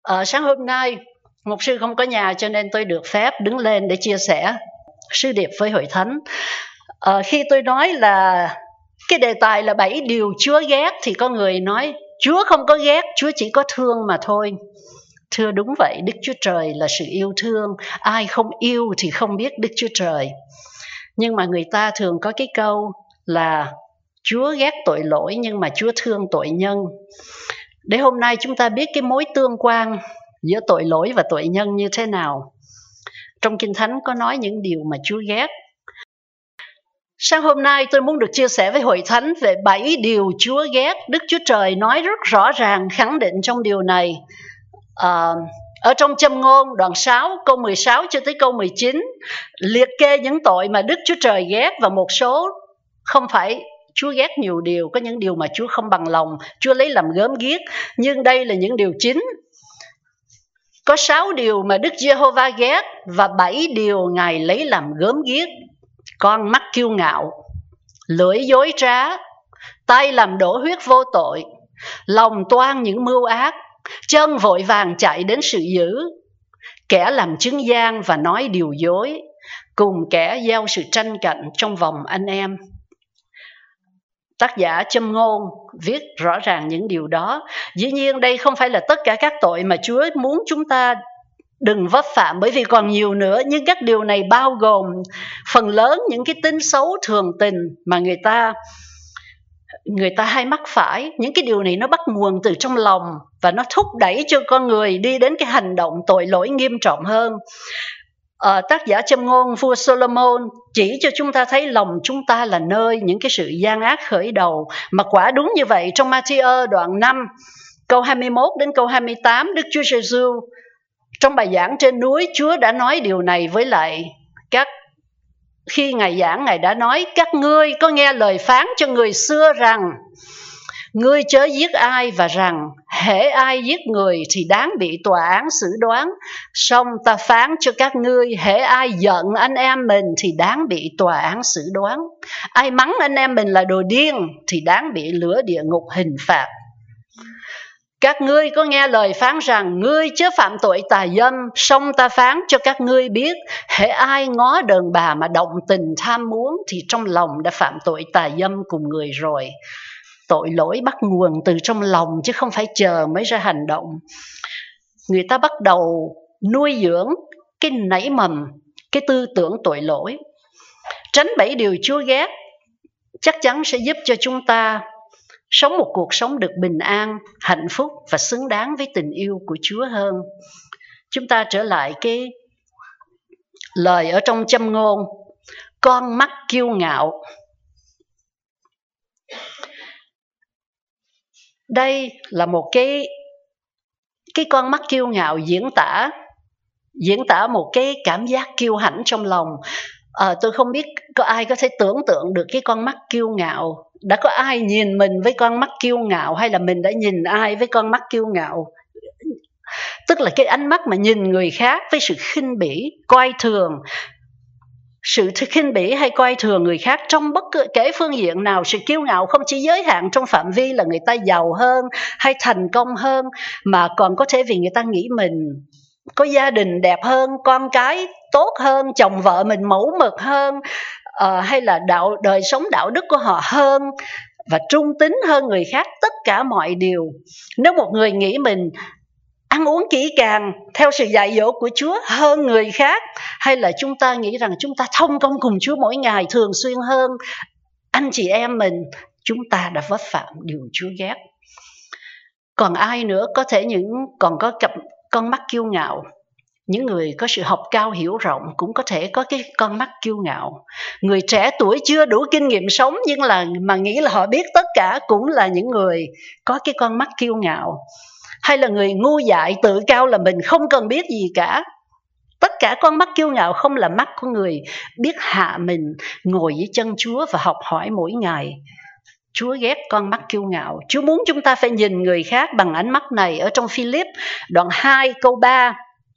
Sáng hôm nay, mục sư không có nhà cho nên tôi được phép đứng lên để chia sẻ sứ điệp với hội thánh. Khi tôi nói là cái đề tài là 7 điều Chúa ghét thì có người nói Chúa không có ghét, Chúa chỉ có thương mà thôi. Thưa đúng vậy, Đức Chúa Trời là sự yêu thương. Ai không yêu thì không biết Đức Chúa Trời. Nhưng mà người ta thường có cái câu là Chúa ghét tội lỗi nhưng mà Chúa thương tội nhân. Để hôm nay chúng ta biết cái mối tương quan giữa tội lỗi và tội nhân như thế nào. Trong Kinh Thánh có nói những điều mà Chúa ghét. Sáng hôm nay tôi muốn được chia sẻ với hội thánh về 7 điều Chúa ghét. Đức Chúa Trời nói rất rõ ràng, khẳng định trong điều này. Ở trong Châm Ngôn đoạn 6 câu 16 cho tới câu 19 liệt kê những tội mà Đức Chúa Trời ghét, và một số không phải Chúa ghét nhiều điều, có những điều mà Chúa không bằng lòng, Chúa lấy làm gớm ghiếc, nhưng đây là những điều chính. Có 6 điều mà Đức Giê-hô-va ghét và 7 điều Ngài lấy làm gớm ghiếc. Con mắt kiêu ngạo, lưỡi dối trá, tay làm đổ huyết vô tội, lòng toan những mưu ác, chân vội vàng chạy đến sự dữ, kẻ làm chứng gian và nói điều dối, cùng kẻ gieo sự tranh cạnh trong vòng anh em. Tác giả Châm Ngôn viết rõ ràng những điều đó. Dĩ nhiên đây không phải là tất cả các tội mà Chúa muốn chúng ta đừng vấp phạm, bởi vì còn nhiều nữa. Nhưng các điều này bao gồm phần lớn những cái tính xấu thường tình mà người ta hay mắc phải. Những cái điều này nó bắt nguồn từ trong lòng và nó thúc đẩy cho con người đi đến cái hành động tội lỗi nghiêm trọng hơn. Tác giả Châm Ngôn vua Solomon chỉ cho chúng ta thấy lòng chúng ta là nơi những cái sự gian ác khởi đầu. Mà quả đúng như vậy, trong Ma-thi-ơ đoạn 5 câu 21 đến câu 28, Đức Chúa Giêsu trong bài giảng trên núi, Chúa đã nói điều này với lại khi Ngài giảng, Ngài đã nói: các ngươi có nghe lời phán cho người xưa rằng ngươi chớ giết ai, và rằng hễ ai giết người thì đáng bị tòa án xử đoán. Song ta phán cho các ngươi, hễ ai giận anh em mình thì đáng bị tòa án xử đoán. Ai mắng anh em mình là đồ điên thì đáng bị lửa địa ngục hình phạt. Các ngươi có nghe lời phán rằng ngươi chớ phạm tội tà dâm, song ta phán cho các ngươi biết, hễ ai ngó đàn bà mà động tình tham muốn thì trong lòng đã phạm tội tà dâm cùng người rồi. Tội lỗi bắt nguồn từ trong lòng chứ không phải chờ mới ra hành động. Người ta bắt đầu nuôi dưỡng cái nảy mầm, cái tư tưởng tội lỗi. Tránh 7 điều Chúa ghét chắc chắn sẽ giúp cho chúng ta sống một cuộc sống được bình an, hạnh phúc và xứng đáng với tình yêu của Chúa hơn. Chúng ta trở lại cái lời ở trong Châm Ngôn: con mắt kiêu ngạo. Đây là một cái con mắt kiêu ngạo diễn tả một cái cảm giác kiêu hãnh trong lòng. Tôi không biết có ai có thể tưởng tượng được cái con mắt kiêu ngạo. Đã có ai nhìn mình với con mắt kiêu ngạo, hay là mình đã nhìn ai với con mắt kiêu ngạo? Tức là cái ánh mắt mà nhìn người khác với sự khinh bỉ, coi thường. Sự khinh bỉ hay coi thường người khác trong bất kể phương diện nào. Sự kiêu ngạo không chỉ giới hạn trong phạm vi là người ta giàu hơn hay thành công hơn, mà còn có thể vì người ta nghĩ mình có gia đình đẹp hơn, con cái tốt hơn, chồng vợ mình mẫu mực hơn, hay là đời sống đạo đức của họ hơn và trung tín hơn người khác. Tất cả mọi điều, nếu một người nghĩ mình ăn uống kỹ càng theo sự dạy dỗ của Chúa hơn người khác, hay là chúng ta nghĩ rằng chúng ta thông công cùng Chúa mỗi ngày thường xuyên hơn anh chị em mình, chúng ta đã vấp phạm điều Chúa ghét. Còn ai nữa? Có thể còn có con mắt kiêu ngạo. Những người có sự học cao hiểu rộng cũng có thể có cái con mắt kiêu ngạo. Người trẻ tuổi chưa đủ kinh nghiệm sống nhưng mà nghĩ là họ biết tất cả cũng là những người có cái con mắt kiêu ngạo. Hay là người ngu dại tự cao là mình không cần biết gì cả. Tất cả con mắt kiêu ngạo không là mắt của người biết hạ mình, ngồi dưới chân Chúa và học hỏi mỗi ngày. Chúa ghét con mắt kiêu ngạo. Chúa muốn chúng ta phải nhìn người khác bằng ánh mắt này. Ở trong Philip đoạn 2 câu 3: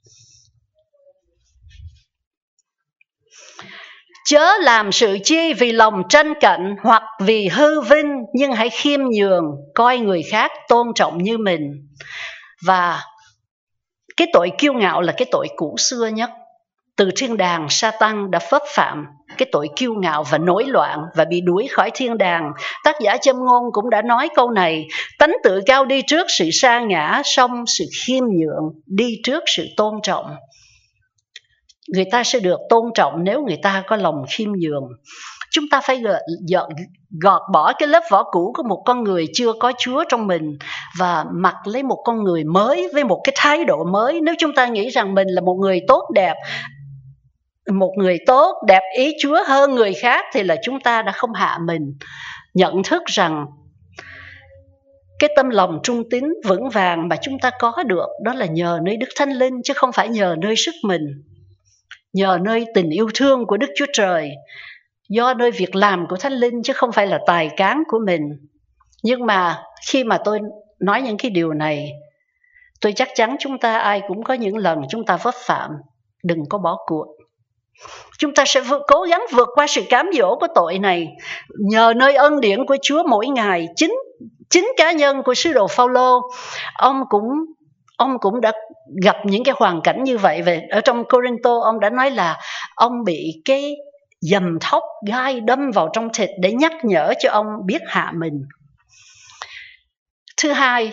chớ làm sự chi vì lòng tranh cạnh hoặc vì hư vinh, nhưng hãy khiêm nhường, coi người khác tôn trọng như mình. Và Cái tội kiêu ngạo là cái tội cũ xưa nhất. Từ thiên đàng, Sa-tan đã phớt phạm cái tội kiêu ngạo và nổi loạn và bị đuổi khỏi thiên đàng. Tác giả Châm ngôn cũng đã nói câu này: tánh tự cao đi trước sự sa ngã, song sự khiêm nhượng đi trước sự tôn trọng. Người ta sẽ được tôn trọng nếu người ta có lòng khiêm nhường. Chúng ta phải gọt bỏ cái lớp vỏ cũ của một con người chưa có Chúa trong mình và mặc lấy một con người mới với một cái thái độ mới. Nếu chúng ta nghĩ rằng mình là một người tốt đẹp ý Chúa hơn người khác thì là chúng ta đã không hạ mình. Nhận thức rằng cái tâm lòng trung tín vững vàng mà chúng ta có được đó là nhờ nơi Đức Thánh Linh, chứ không phải nhờ nơi sức mình, nhờ nơi tình yêu thương của Đức Chúa Trời, do nơi việc làm của Thánh Linh, chứ không phải là tài cán của mình. Nhưng mà khi mà tôi nói những cái điều này, tôi chắc chắn chúng ta ai cũng có những lần chúng ta vấp phạm. Đừng có bỏ cuộc. Chúng ta sẽ cố gắng vượt qua sự cám dỗ của tội này nhờ nơi ân điển của Chúa mỗi ngày. Chính cá nhân của sứ đồ Phao-lô, ông cũng đã gặp những cái hoàn cảnh như vậy. Về ở trong Cô-rinh-tô, ông đã nói là ông bị cái dầm thóc gai đâm vào trong thịt để nhắc nhở cho ông biết hạ mình. Thứ hai,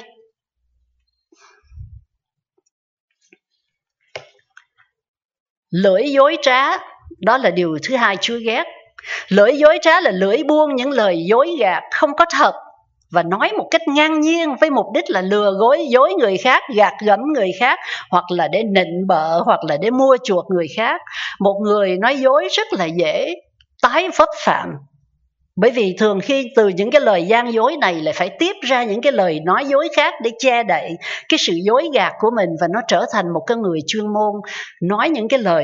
lưỡi dối trá, đó là điều thứ hai Chúa ghét. Lưỡi dối trá là lưỡi buông những lời dối gạt không có thật và nói một cách ngang nhiên với mục đích là lừa dối người khác, gạt gẫm người khác, hoặc là để nịnh bợ, hoặc là để mua chuộc người khác. Một người nói dối rất là dễ tái vấp phạm, bởi vì thường khi từ những cái lời gian dối này lại phải tiếp ra những cái lời nói dối khác để che đậy cái sự dối gạt của mình, và nó trở thành một cái người chuyên môn nói những cái lời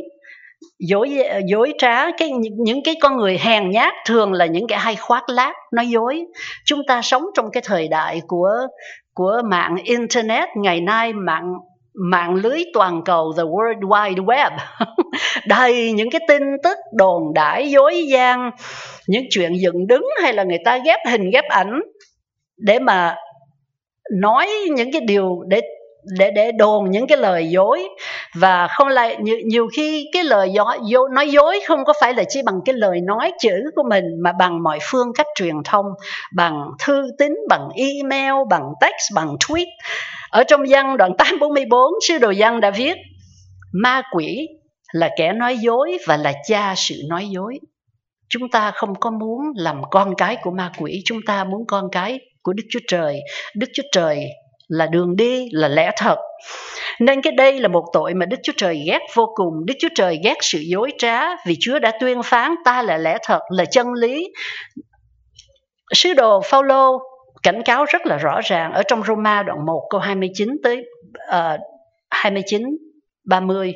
dối trá. Những cái con người hèn nhát thường là những cái hay khoác lác nói dối. Chúng ta sống trong cái thời đại của mạng internet ngày nay, mạng lưới toàn cầu, the World Wide Web, đầy những cái tin tức đồn đãi dối gian, những chuyện dựng đứng hay là người ta ghép hình ghép ảnh để mà nói những cái điều để đồn những cái lời dối. Và không lại nhiều khi cái lời nói dối không có phải là chỉ bằng cái lời nói chữ của mình, mà bằng mọi phương cách truyền thông, bằng thư tín, bằng email, bằng text, bằng tweet. Ở trong Giăng đoạn 8:44, sứ đồ Giăng đã viết: ma quỷ là kẻ nói dối và là cha sự nói dối. Chúng ta không có muốn làm con cái của ma quỷ, chúng ta muốn con cái của Đức Chúa Trời. Đức Chúa Trời là đường đi, là lẽ thật. Nên cái đây là một tội mà Đức Chúa Trời ghét vô cùng. Đức Chúa Trời ghét sự dối trá, vì Chúa đã tuyên phán ta là lẽ thật, là chân lý. Sứ đồ Phao-lô cảnh cáo rất là rõ ràng ở trong Roma đoạn 1 câu 29 tới 29-30.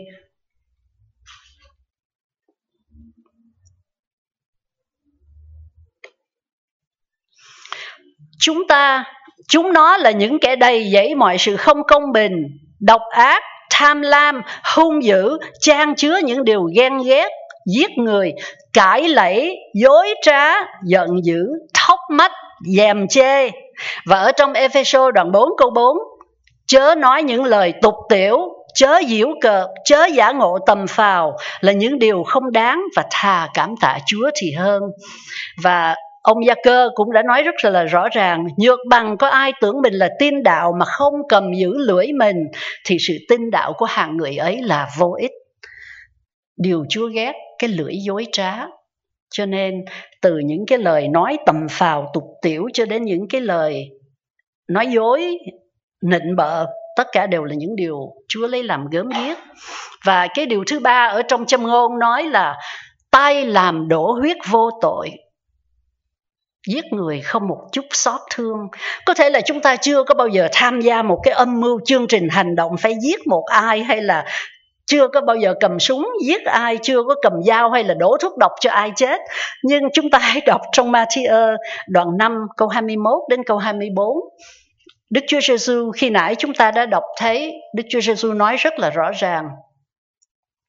Chúng nó là những kẻ đầy dẫy mọi sự không công bình, độc ác, tham lam, hung dữ, chan chứa những điều ghen ghét, giết người, cãi lẫy, dối trá, giận dữ, thóc mắt, dèm chê. Và ở trong Ê-phê-sô đoạn 4 câu 4, chớ nói những lời tục tiểu, chớ giễu cợt, chớ giả ngộ tầm phào, là những điều không đáng, và thà cảm tạ Chúa thì hơn. Và ông Gia-cơ cũng đã nói rất là rõ ràng: nhược bằng có ai tưởng mình là tin đạo mà không cầm giữ lưỡi mình, thì sự tin đạo của hạng người ấy là vô ích. Điều Chúa ghét cái lưỡi dối trá. Cho nên từ những cái lời nói tầm phào tục tiểu cho đến những cái lời nói dối, nịnh bợ, tất cả đều là những điều Chúa lấy làm gớm ghiếc. Và cái điều thứ ba ở trong Châm ngôn nói là tay làm đổ huyết vô tội, giết người không một chút xót thương. Có thể là chúng ta chưa có bao giờ tham gia một cái âm mưu chương trình hành động phải giết một ai, hay là chưa có bao giờ cầm súng giết ai, chưa có cầm dao hay là đổ thuốc độc cho ai chết. Nhưng chúng ta hãy đọc trong Ma-thi-ơ đoạn 5 câu 21 đến câu 24. Đức Chúa Giêsu, khi nãy chúng ta đã đọc thấy Đức Chúa Giêsu nói rất là rõ ràng.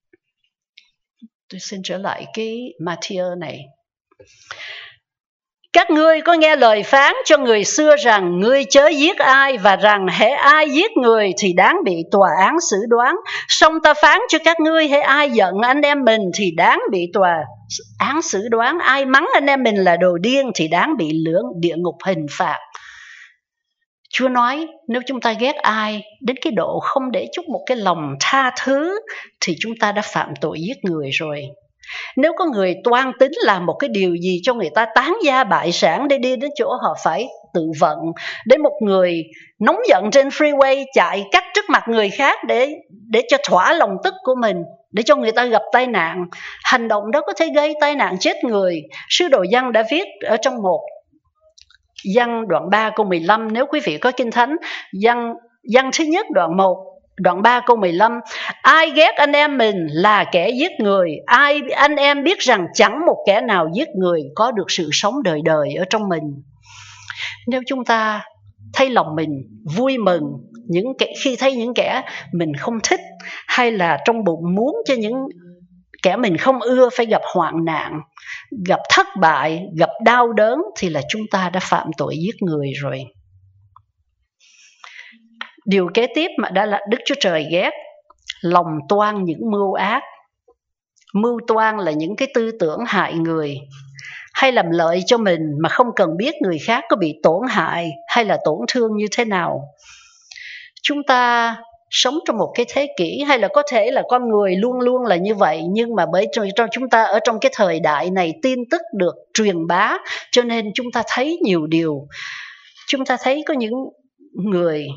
Tôi xin trở lại cái Ma-thi-ơ này. Các ngươi có nghe lời phán cho người xưa rằng ngươi chớ giết ai, và rằng hễ ai giết người thì đáng bị tòa án xử đoán. Song ta phán cho các ngươi, hễ ai giận anh em mình thì đáng bị tòa án xử đoán. Ai mắng anh em mình là đồ điên thì đáng bị lửa địa ngục hình phạt. Chúa nói nếu chúng ta ghét ai đến cái độ không để chút một cái lòng tha thứ thì chúng ta đã phạm tội giết người rồi. Nếu có người toan tính làm một cái điều gì cho người ta tán gia bại sản để đi đến chỗ họ phải tự vận, đến một người nóng giận trên freeway chạy cắt trước mặt người khác để cho thỏa lòng tức của mình, để cho người ta gặp tai nạn, hành động đó có thể gây tai nạn chết người. Sứ đồ Giăng đã viết ở trong một Giăng đoạn 3 câu 15, nếu quý vị có Kinh Thánh, Giăng thứ nhất đoạn 1 đoạn 3 câu 15, ai ghét anh em mình là kẻ giết người, ai anh em biết rằng chẳng một kẻ nào giết người có được sự sống đời đời ở trong mình. Nếu chúng ta thấy lòng mình vui mừng khi thấy những kẻ mình không thích, hay là trong bụng muốn cho những kẻ mình không ưa phải gặp hoạn nạn, gặp thất bại, gặp đau đớn, thì là chúng ta đã phạm tội giết người rồi. Điều kế tiếp mà đã là Đức Chúa Trời ghét, lòng toan những mưu ác. Mưu toan là những cái tư tưởng hại người, hay làm lợi cho mình mà không cần biết người khác có bị tổn hại hay là tổn thương như thế nào. Chúng ta sống trong một cái thế kỷ, hay là có thể là con người luôn luôn là như vậy, nhưng mà bởi cho chúng ta ở trong cái thời đại này tin tức được truyền bá, cho nên chúng ta thấy nhiều điều. Chúng ta thấy có những người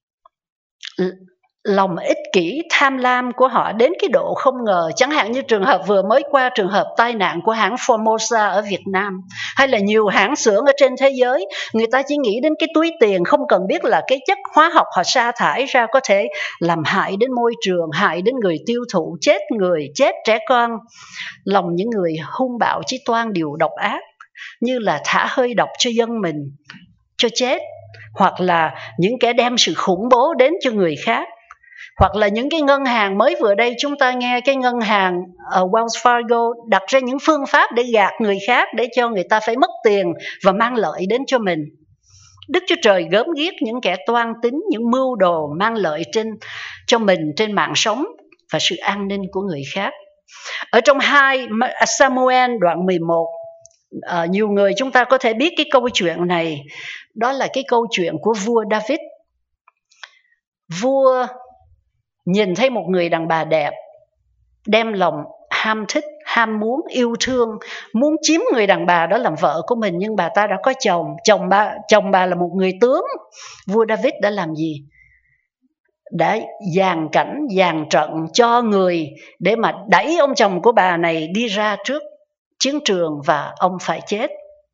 lòng ích kỷ, tham lam của họ đến cái độ không ngờ. Chẳng hạn như trường hợp vừa mới qua, trường hợp tai nạn của hãng Formosa ở Việt Nam, hay là nhiều hãng xưởng ở trên thế giới. Người ta chỉ nghĩ đến cái túi tiền, không cần biết là cái chất hóa học họ sa thải ra có thể làm hại đến môi trường, hại đến người tiêu thụ, chết người, chết trẻ con. Lòng những người hung bạo chí toan điều độc ác, như là thả hơi độc cho dân mình cho chết, hoặc là những kẻ đem sự khủng bố đến cho người khác, hoặc là những cái ngân hàng mới vừa đây chúng ta nghe cái ngân hàng Wells Fargo đặt ra những phương pháp để gạt người khác, để cho người ta phải mất tiền và mang lợi đến cho mình. Đức Chúa Trời gớm ghiếc những kẻ toan tính, những mưu đồ mang lợi cho mình trên mạng sống và sự an ninh của người khác. Ở trong 2 Samuel đoạn 11, nhiều người chúng ta có thể biết cái câu chuyện này. Đó là cái câu chuyện của vua David. Vua nhìn thấy một người đàn bà đẹp, đem lòng ham thích, ham muốn, yêu thương, muốn chiếm người đàn bà đó làm vợ của mình, nhưng bà ta đã có chồng. Chồng bà là một người tướng. Vua David đã làm gì? Đã dàn cảnh, dàn trận cho người để mà đẩy ông chồng của bà này đi ra trước chiến trường và ông phải chết.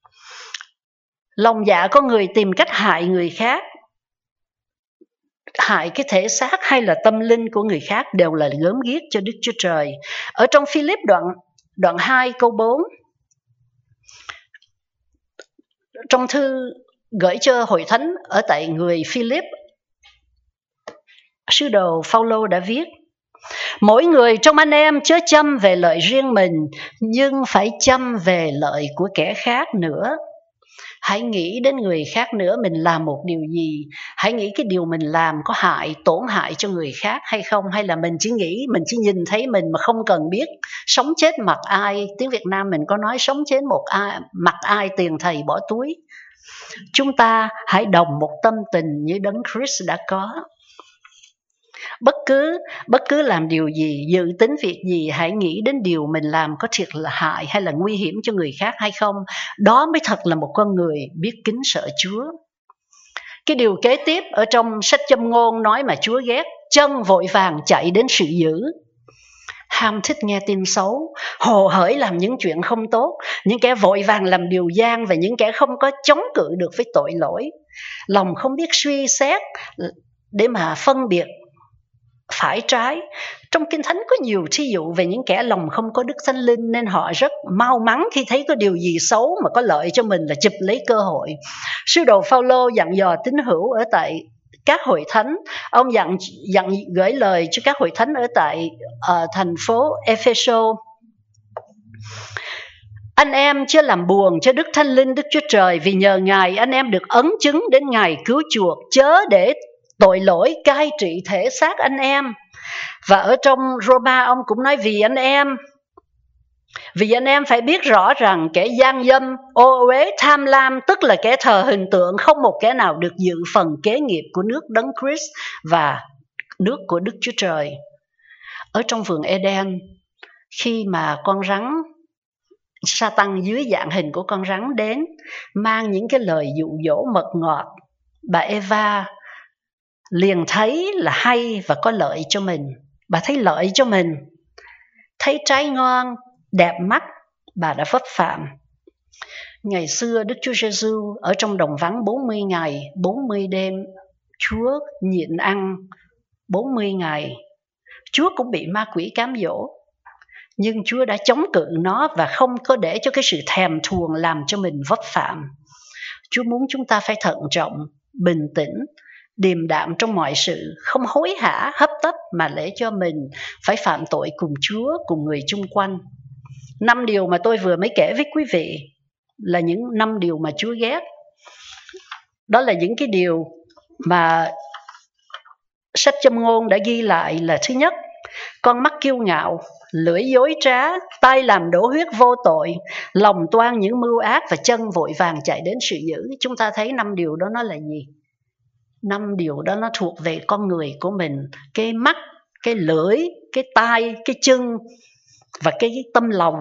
Lòng dạ có người tìm cách hại người khác, hại cái thể xác hay là tâm linh của người khác, đều là gớm ghiếc cho Đức Chúa Trời. Ở trong Philip đoạn 2 câu 4, trong thư gửi cho hội thánh ở tại người Philip, sứ đồ Phaolô đã viết: mỗi người trong anh em chớ chăm về lợi riêng mình, nhưng phải chăm về lợi của kẻ khác nữa. Hãy nghĩ đến người khác nữa. Mình làm một điều gì, hãy nghĩ cái điều mình làm có tổn hại cho người khác hay không, hay là mình chỉ nghĩ, mình chỉ nhìn thấy mình mà không cần biết sống chết mặt ai. Tiếng Việt Nam mình có nói sống chết mặt ai tiền thầy bỏ túi. Chúng ta hãy đồng một tâm tình như Đấng Christ đã có. Bất cứ làm điều gì, dự tính việc gì, hãy nghĩ đến điều mình làm có thiệt là hại hay là nguy hiểm cho người khác hay không. Đó mới thật là một con người biết kính sợ Chúa. Cái điều kế tiếp ở trong sách Châm Ngôn nói mà Chúa ghét: chân vội vàng chạy đến sự dữ. Ham thích nghe tin xấu, hồ hởi làm những chuyện không tốt, những kẻ vội vàng làm điều gian, và những kẻ không có chống cự được với tội lỗi. Lòng không biết suy xét để mà phân biệt phải trái. Trong Kinh Thánh có nhiều thí dụ về những kẻ lòng không có Đức Thánh Linh, nên họ rất mau mắn khi thấy có điều gì xấu mà có lợi cho mình là chụp lấy cơ hội. Sứ đồ Phaolô dặn dò tín hữu ở tại các hội thánh. Ông dặn gửi lời cho các hội thánh ở tại thành phố Epheso: Anh em chưa làm buồn cho Đức Thánh Linh Đức Chúa Trời, vì nhờ Ngài anh em được ấn chứng đến ngày cứu chuộc, chớ để tội lỗi cai trị thể xác anh em. Và ở trong Roma ông cũng nói vì anh em phải biết rõ rằng kẻ gian dâm, ô uế, tham lam, tức là kẻ thờ hình tượng, không một kẻ nào được dự phần kế nghiệp của nước Đấng Christ và nước của Đức Chúa Trời. Ở trong vườn Eden, khi mà con rắn, Sa-tăng dưới dạng hình của con rắn đến mang những cái lời dụ dỗ mật ngọt, bà Eva liền thấy là hay và có lợi cho mình. Bà thấy lợi cho mình, thấy trái ngon, đẹp mắt, bà đã vấp phạm. Ngày xưa Đức Chúa Giêsu ở trong đồng vắng 40 ngày, 40 đêm, Chúa nhịn ăn 40 ngày. Chúa cũng bị ma quỷ cám dỗ, nhưng Chúa đã chống cự nó và không có để cho cái sự thèm thuồng làm cho mình vấp phạm. Chúa muốn chúng ta phải thận trọng, bình tĩnh, điềm đạm trong mọi sự, không hối hả, hấp tấp mà để cho mình phải phạm tội cùng Chúa, cùng người chung quanh. 5 điều mà tôi vừa mới kể với quý vị là những 5 điều mà Chúa ghét. Đó là những cái điều mà sách Châm Ngôn đã ghi lại là: thứ nhất, con mắt kiêu ngạo, lưỡi dối trá, tay làm đổ huyết vô tội, lòng toan những mưu ác và chân vội vàng chạy đến sự dữ. Chúng ta thấy 5 điều đó nó là gì? 5 điều đó nó thuộc về con người của mình. Cái mắt, cái lưỡi, cái tai, cái chân và cái tâm lòng.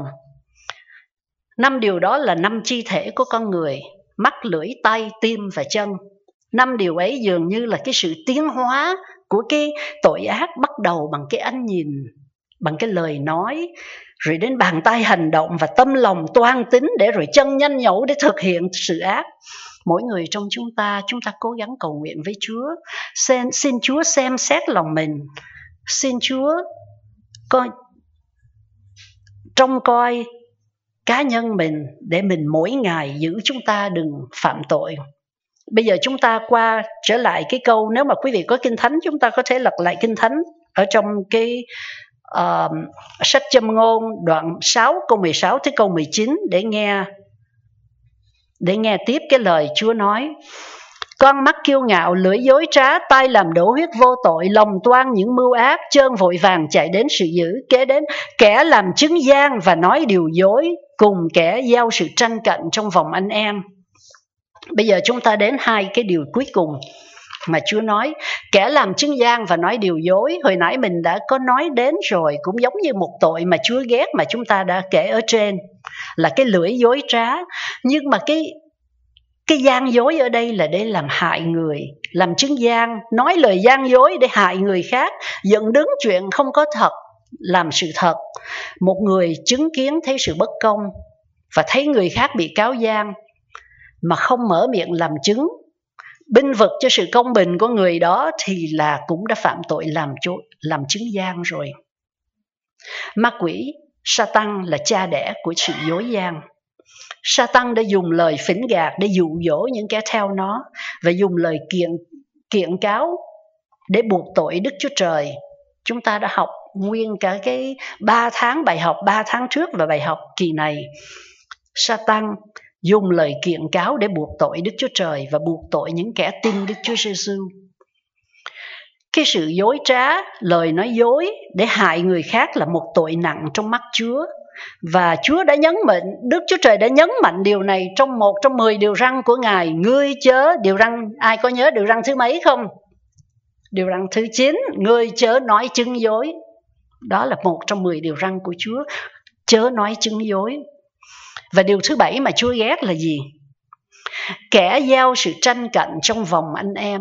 5 điều đó là 5 chi thể của con người: mắt, lưỡi, tay, tim và chân. 5 điều ấy dường như là cái sự tiến hóa của cái tội ác, bắt đầu bằng cái ánh nhìn, bằng cái lời nói, rồi đến bàn tay hành động và tâm lòng toan tính, để rồi chân nhanh nhẩu để thực hiện sự ác. Mỗi người trong chúng ta cố gắng cầu nguyện với Chúa, xin Chúa xem xét lòng mình, xin Chúa trông coi cá nhân mình, để mình mỗi ngày giữ chúng ta đừng phạm tội. Bây giờ chúng ta trở lại cái câu, nếu mà quý vị có Kinh Thánh, chúng ta có thể lật lại Kinh Thánh ở trong cái sách Châm Ngôn đoạn 6 câu 16 tới câu 19 để nghe tiếp cái lời Chúa nói. Con mắt kiêu ngạo, lưỡi dối trá, tay làm đổ huyết vô tội, lòng toan những mưu ác, chân vội vàng chạy đến sự dữ, kế đến kẻ làm chứng gian và nói điều dối, cùng kẻ gieo sự tranh cạnh trong vòng anh em. Bây giờ chúng ta đến 2 cái điều cuối cùng mà Chúa nói. Kẻ làm chứng gian và nói điều dối, hồi nãy mình đã có nói đến rồi, cũng giống như một tội mà Chúa ghét mà chúng ta đã kể ở trên, là cái lưỡi dối trá. Nhưng mà cái gian dối ở đây là để làm hại người. Làm chứng gian, nói lời gian dối để hại người khác, dựng đứng chuyện không có thật, làm sự thật. Một người chứng kiến thấy sự bất công và thấy người khác bị cáo gian mà không mở miệng làm chứng, binh vực cho sự công bình của người đó, thì là cũng đã phạm tội làm chứng gian rồi. Ma quỷ Sa-tăng là cha đẻ của sự dối gian. Sa-tăng đã dùng lời phỉnh gạt để dụ dỗ những kẻ theo nó, và dùng lời kiện cáo để buộc tội Đức Chúa Trời. Chúng ta đã học nguyên cả cái 3 tháng bài học 3 tháng trước và bài học kỳ này. Sa-tăng dùng lời kiện cáo để buộc tội Đức Chúa Trời và buộc tội những kẻ tin Đức Chúa Giêsu. Cái sự dối trá, lời nói dối để hại người khác là một tội nặng trong mắt Chúa. Và Chúa đã nhấn mạnh, Đức Chúa Trời đã nhấn mạnh điều này trong 1 trong 10 điều răn của Ngài. Ngươi chớ, điều răn, ai có nhớ điều răn thứ mấy không? Điều răn thứ 9, ngươi chớ nói chứng dối. Đó là 1 trong 10 điều răn của Chúa, chớ nói chứng dối. Và điều thứ 7 mà Chúa ghét là gì? Kẻ gieo sự tranh cạnh trong vòng anh em.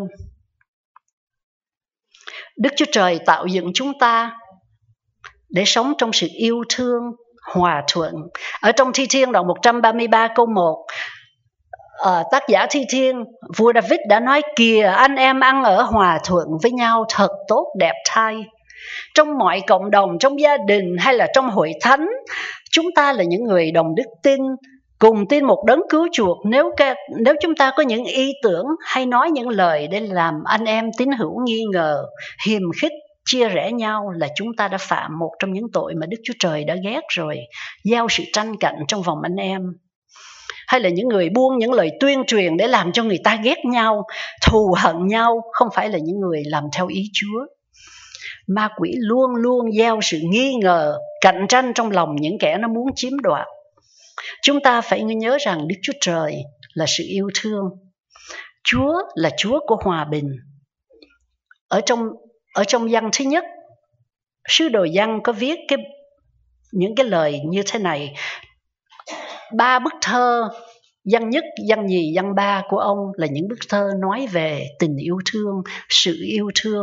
Đức Chúa Trời tạo dựng chúng ta để sống trong sự yêu thương, hòa thuận. Ở trong Thi Thiên đoạn 133 câu 1, tác giả Thi Thiên, vua David đã nói: kìa, anh em ăn ở hòa thuận với nhau thật tốt đẹp thay. Trong mọi cộng đồng, trong gia đình hay là trong hội thánh, chúng ta là những người đồng đức tin, cùng tin một đấng cứu chuộc. Nếu chúng ta có những ý tưởng hay nói những lời để làm anh em tín hữu nghi ngờ, hiềm khích, chia rẽ nhau là chúng ta đã phạm một trong những tội mà Đức Chúa Trời đã ghét rồi. Gieo sự tranh cạnh trong vòng anh em. Hay là những người buông những lời tuyên truyền để làm cho người ta ghét nhau, thù hận nhau, không phải là những người làm theo ý Chúa. Ma quỷ luôn luôn gieo sự nghi ngờ, cạnh tranh trong lòng những kẻ nó muốn chiếm đoạt. Chúng ta phải nhớ rằng Đức Chúa Trời là sự yêu thương. Chúa là Chúa của hòa bình. Ở trong Giăng thứ nhất, sứ đồ Giăng có viết những cái lời như thế này. 3 bức thơ, Giăng nhất, Giăng nhì, Giăng ba của ông là những bức thơ nói về tình yêu thương, sự yêu thương.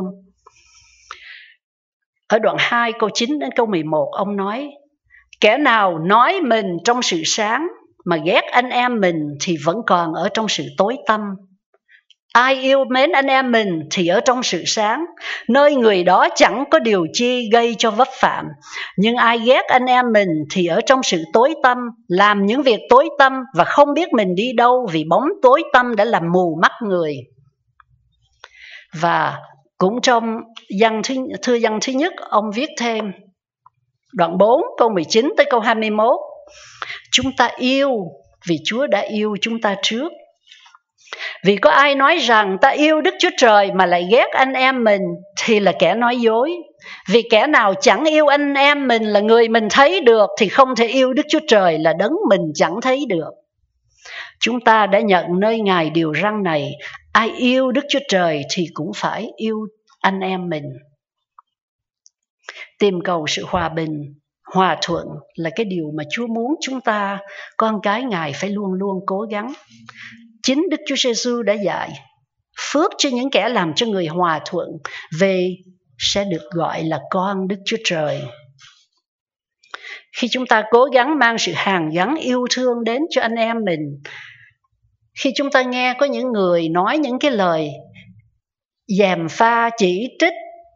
Ở đoạn 2 câu 9 đến câu 11 ông nói: kẻ nào nói mình trong sự sáng mà ghét anh em mình thì vẫn còn ở trong sự tối tăm. Ai yêu mến anh em mình thì ở trong sự sáng, nơi người đó chẳng có điều chi gây cho vấp phạm. Nhưng ai ghét anh em mình thì ở trong sự tối tăm, làm những việc tối tăm và không biết mình đi đâu, vì bóng tối tăm đã làm mù mắt người. Và cũng trong thư Giăng thứ nhất, ông viết thêm đoạn 4 câu 19 tới câu 21: chúng ta yêu vì Chúa đã yêu chúng ta trước. Vì có ai nói rằng ta yêu Đức Chúa Trời mà lại ghét anh em mình thì là kẻ nói dối. Vì kẻ nào chẳng yêu anh em mình là người mình thấy được thì không thể yêu Đức Chúa Trời là đấng mình chẳng thấy được. Chúng ta đã nhận nơi Ngài điều răn này: ai yêu Đức Chúa Trời thì cũng phải yêu anh em mình. Tìm cầu sự hòa bình, hòa thuận là cái điều mà Chúa muốn chúng ta, con cái Ngài, phải luôn luôn cố gắng. Chính Đức Chúa Giêsu đã dạy: phước cho những kẻ làm cho người hòa thuận, vì sẽ được gọi là con Đức Chúa Trời. Khi chúng ta cố gắng mang sự hàn gắn yêu thương đến cho anh em mình, khi chúng ta nghe có những người nói những cái lời gièm pha, chỉ trích,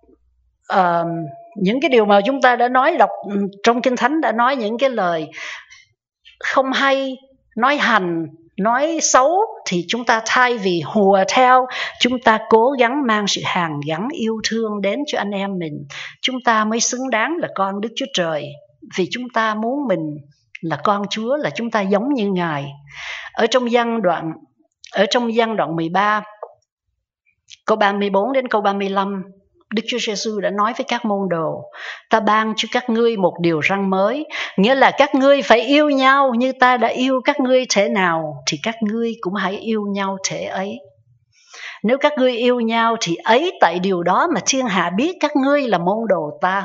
những cái điều mà chúng ta đã nói, đọc trong Kinh Thánh đã nói những cái lời không hay, nói hành, nói xấu, thì chúng ta thay vì hùa theo, chúng ta cố gắng mang sự hàn gắn yêu thương đến cho anh em mình. Chúng ta mới xứng đáng là con Đức Chúa Trời, vì chúng ta muốn mình là con Chúa, là chúng ta giống như Ngài. Ở trong Giăng đoạn 13 câu 34 đến câu 35, Đức Chúa Giêsu đã nói với các môn đồ: ta ban cho các ngươi một điều răn mới, nghĩa là các ngươi phải yêu nhau như ta đã yêu các ngươi thể nào, thì các ngươi cũng hãy yêu nhau thể ấy. Nếu các ngươi yêu nhau thì ấy tại điều đó mà thiên hạ biết các ngươi là môn đồ ta.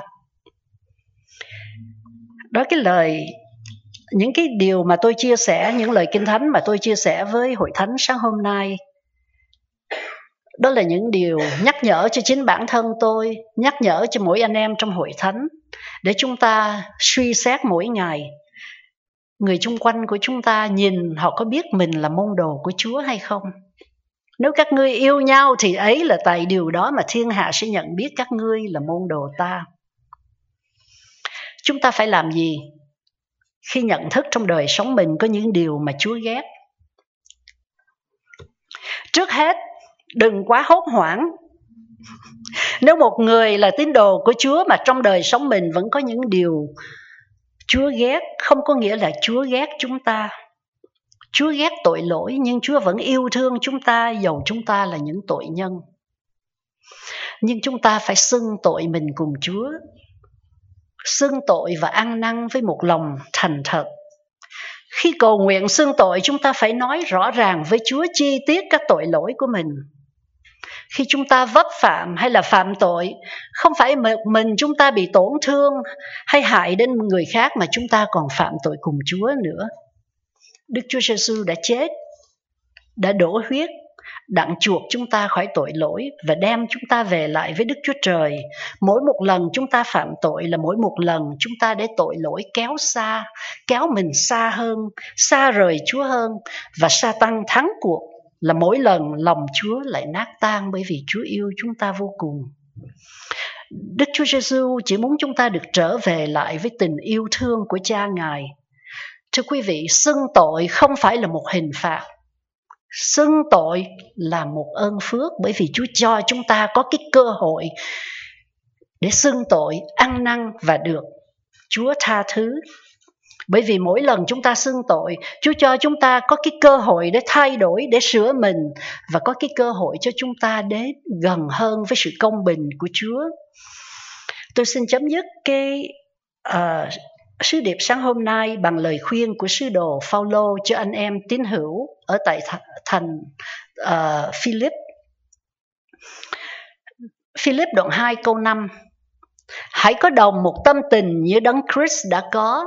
Đó những cái điều mà tôi chia sẻ, những lời Kinh Thánh mà tôi chia sẻ với hội thánh sáng hôm nay, đó là những điều nhắc nhở cho chính bản thân tôi, nhắc nhở cho mỗi anh em trong hội thánh, để chúng ta suy xét mỗi ngày. Người chung quanh của chúng ta nhìn họ có biết mình là môn đồ của Chúa hay không? Nếu các ngươi yêu nhau thì ấy là tại điều đó mà thiên hạ sẽ nhận biết các ngươi là môn đồ ta. Chúng ta phải làm gì khi nhận thức trong đời sống mình có những điều mà Chúa ghét? Trước hết, đừng quá hốt hoảng. Nếu một người là tín đồ của Chúa mà trong đời sống mình vẫn có những điều Chúa ghét, không có nghĩa là Chúa ghét chúng ta. Chúa ghét tội lỗi, nhưng Chúa vẫn yêu thương chúng ta, dầu chúng ta là những tội nhân. Nhưng chúng ta phải xưng tội mình cùng Chúa, xưng tội và ăn năn với một lòng thành thật. Khi cầu nguyện xưng tội, chúng ta phải nói rõ ràng với Chúa chi tiết các tội lỗi của mình. Khi chúng ta vấp phạm hay là phạm tội, không phải mình chúng ta bị tổn thương hay hại đến người khác, mà chúng ta còn phạm tội cùng Chúa nữa. Đức Chúa Giêsu đã chết, đã đổ huyết, đặng chuộc chúng ta khỏi tội lỗi và đem chúng ta về lại với Đức Chúa Trời. Mỗi một lần chúng ta phạm tội là mỗi một lần chúng ta để tội lỗi kéo mình xa hơn, xa rời Chúa hơn, và Sa-tan thắng cuộc là mỗi lần lòng Chúa lại nát tan, bởi vì Chúa yêu chúng ta vô cùng. Đức Chúa Giêsu chỉ muốn chúng ta được trở về lại với tình yêu thương của Cha Ngài. Thưa quý vị, xưng tội không phải là một hình phạt. Xưng tội là một ơn phước, bởi vì Chúa cho chúng ta có cái cơ hội để xưng tội, ăn năn và được Chúa tha thứ. Bởi vì mỗi lần chúng ta xưng tội, Chúa cho chúng ta có cái cơ hội để thay đổi, để sửa mình, và có cái cơ hội cho chúng ta đến gần hơn với sự công bình của Chúa. Tôi xin chấm dứt cái sứ điệp sáng hôm nay bằng lời khuyên của sứ đồ Phaolô cho anh em tín hữu ở tại thành Philip. Philip đoạn 2 câu 5: hãy có đồng một tâm tình như Đấng Christ đã có.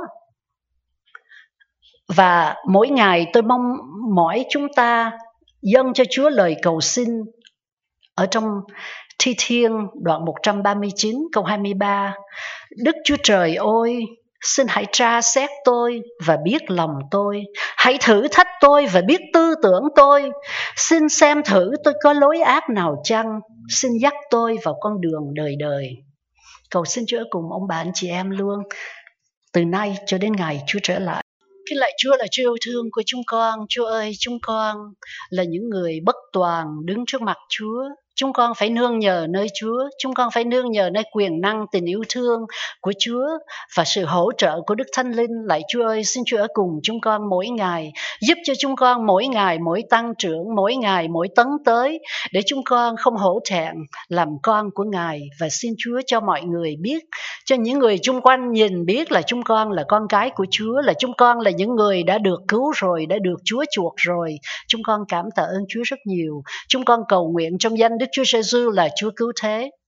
Và mỗi ngày tôi mong mỏi chúng ta dâng cho Chúa lời cầu xin ở trong Thi Thiên đoạn 139 câu 23: Đức Chúa Trời ơi, xin hãy tra xét tôi và biết lòng tôi, hãy thử thách tôi và biết tư tưởng tôi, xin xem thử tôi có lối ác nào chăng, xin dắt tôi vào con đường đời đời. Cầu xin Chúa cùng ông bà anh chị em luôn, từ nay cho đến ngày Chúa trở lại. Kính lạy Chúa là Chúa yêu thương của chúng con. Chúa ơi, chúng con là những người bất toàn đứng trước mặt Chúa. Chúng con phải nương nhờ nơi Chúa. Chúng con phải nương nhờ nơi quyền năng, tình yêu thương của Chúa và sự hỗ trợ của Đức Thánh Linh. Lạy Chúa ơi, xin Chúa ở cùng chúng con mỗi ngày, giúp cho chúng con mỗi ngày mỗi tăng trưởng, mỗi ngày mỗi tấn tới, để chúng con không hổ thẹn làm con của Ngài. Và xin Chúa cho mọi người biết, cho những người chung quanh nhìn biết là chúng con là con cái của Chúa, là chúng con là những người đã được cứu rồi, đã được Chúa chuộc rồi. Chúng con cảm tạ ơn Chúa rất nhiều. Chúng con cầu nguyện trong danh Đức Chúa Giêsu là Chúa cứu thế.